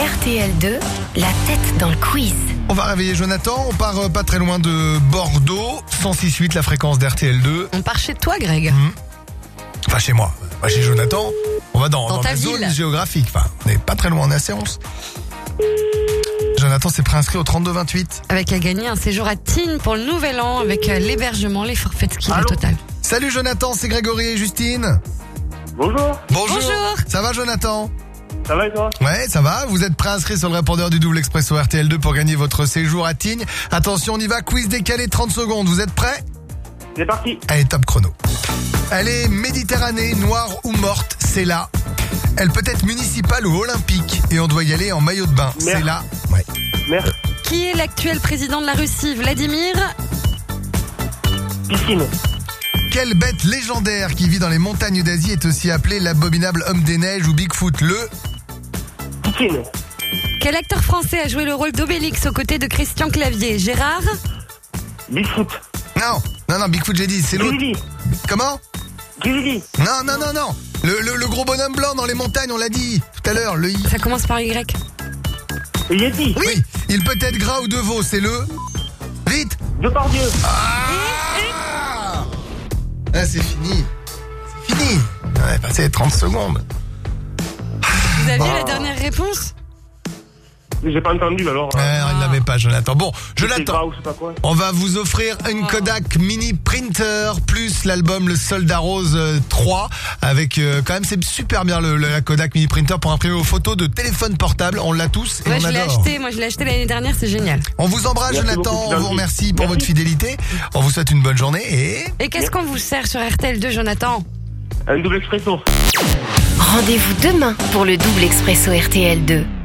RTL2, la tête dans le quiz. On va réveiller Jonathan, on part pas très loin de Bordeaux, 106.8 la fréquence d'RTL2. On part chez toi, Greg. Enfin chez moi, pas chez Jonathan. On va dans ta la zone ville. géographique, enfin on n'est pas très loin, on est à Séance. Jonathan s'est préinscrit au 32-28. Avec à gagner un séjour à Tignes pour le nouvel an avec l'hébergement, les forfaits de ski, la totale. Salut Jonathan, c'est Grégory et Justine. Bonjour, Bonjour. Bonjour. Ça va Jonathan? ça va et toi? Ouais, ça va. Vous êtes préinscrit sur le répondeur du double expresso RTL2 pour gagner votre séjour à Tignes. Attention, on y va, quiz décalé 30 secondes. Vous êtes prêts? C'est parti. Allez, top chrono. Elle est Méditerranée, noire ou morte, c'est là. Elle peut être municipale ou olympique et on doit y aller en maillot de bain, Mer. c'est là. Ouais. Merde, Qui est l'actuel président de la Russie? Vladimir? piscine, Quelle bête légendaire qui vit dans les montagnes d'Asie est aussi appelée l'abominable homme des neiges ou Bigfoot? piscine, Quel acteur français a joué le rôle d'Obélix aux côtés de Christian Clavier? Gérard? Bigfoot, Non, Bigfoot j'ai dit, c'est l'autre. Grizzly, Comment? Grizzly, Non. Le gros bonhomme blanc dans les montagnes, on l'a dit tout à l'heure, le I. Ça commence par Y. Yeti, Oui, il peut être gras ou de veau, c'est le... Vite. Depardieu, Ah, c'est fini. C'est fini. On est passé 30 secondes. Vous aviez la dernière réponse? j'ai pas entendu alors. Il n'avait pas, Jonathan. Bon, C'est Jonathan, gras ou je sais pas quoi. on va vous offrir une Kodak Mini Printer plus l'album Le Soldat Rose 3 avec quand même c'est super bien la Kodak Mini Printer pour imprimer vos photos de téléphone portable. On l'a tous et Ouais, on je l'ai adore. acheté. Moi, je l'ai acheté l'année dernière. C'est génial. On vous embrasse, Merci Jonathan. beaucoup, On vous gentil. remercie pour Merci. votre fidélité. On vous souhaite une bonne journée et... Et qu'est-ce qu'on vous sert sur RTL2, Jonathan? Un double expresso. Rendez-vous demain pour le double expresso RTL2.